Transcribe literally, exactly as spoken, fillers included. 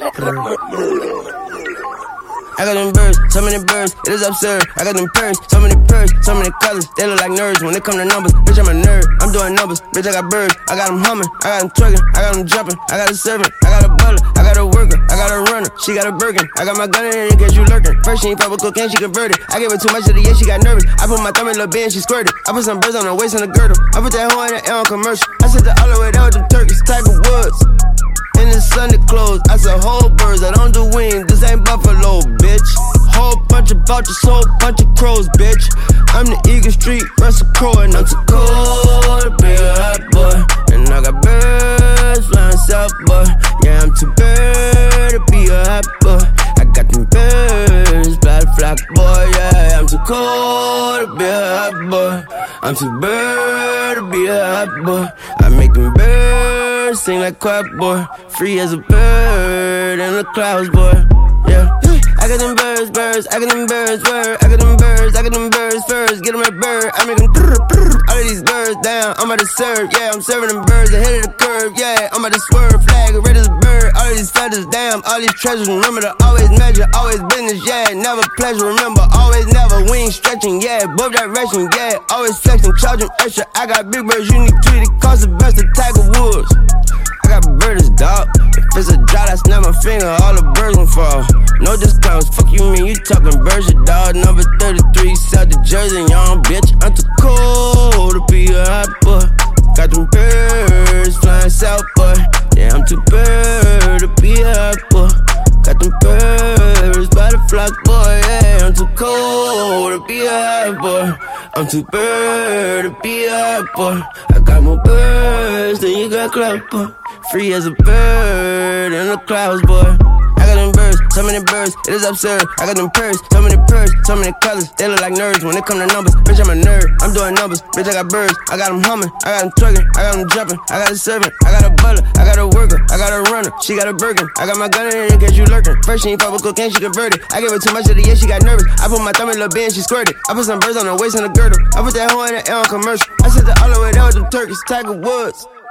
I got them birds, so many birds, it is absurd. I got them purrs, so many purrs, so many colors, they look like nerds. When it come to numbers, bitch, I'm a nerd. I'm doing numbers, bitch, I got birds. I got them humming, I got them twerking, I got them jumping. I got a servant, I got a butler, I got a worker, I got a runner. She got a Birkin, I got my gun in it in case you lurking. First she ain't fuck with cocaine, she converted. I gave her too much of the year, she got nervous. I put my thumb in the bed and she squirted. I put some birds on her waist and a girdle. I put that hoe in the air on commercial. I said the all the way there with them turkeys, Tiger Woods. In the Sunday clothes, I said whole birds, I don't do wings, this ain't buffalo, bitch. Whole bunch of vultures, whole bunch of crows, bitch. I'm the Eagle Street Russell Crowe, and I'm too cold to be a hot boy. And I got birds flying south, boy. Yeah, I'm too bird to be a hot boy. I got them birds, fly the flock, boy. Yeah, I'm too cold to be a hot boy. I'm too bird to be a hot boy. I make them birds sing like quack, boy. Free as a bird in the clouds, boy. Yeah. I got them birds, birds, I got them birds, bird. I got them birds, I got them birds first. Get them a bird, I make them brr, brr. All of these birds down, I'm about to serve. Yeah, I'm serving them birds ahead of the curve. Yeah, I'm about to swerve, flag, red as a bird. All of these feathers, damn, all these treasures. Remember to always measure, always business. Yeah, never pleasure. Remember, always never. We ain't stretching, yeah, above direction. Yeah, always flexing, charging extra. I got big birds, unique tweet, it costs the best of Tiger Woods. I got birds, dog. If it's a drought, I snap my finger, all the birds gon' fall. No discounts, fuck you mean, you talking birds, your dog. Number thirty-three, South the Jersey, young bitch. I'm too cold to be a hot boy. Got them birds flying south, boy. Yeah, I'm too bird to be a hot boy. Got them birds by the flock, boy. Yeah, I'm too cold to be a hot boy. I'm too bird to be a hot boy. I got more birds than you got clout, boy. Free as a bird in the clouds, boy. I got them birds, so many birds, it is absurd. I got them purrs, so many purrs, so many colors, they look like nerds. When it come to numbers, bitch, I'm a nerd. I'm doing numbers, bitch, I got birds. I got them humming, I got them twerking, I got them jumping. I got a servant, I got a butler, I got a worker, I got a runner. She got a Birkin, I got my gun in it in case you lurking. First she ain't fuck with cocaine, she converted. I gave her too much of the year, she got nervous. I put my thumb in the bed and she squirted. I put some birds on her waist and a girdle. I put that hoe in the air on commercial. I said the all the way there with them turkeys, Tiger Woods.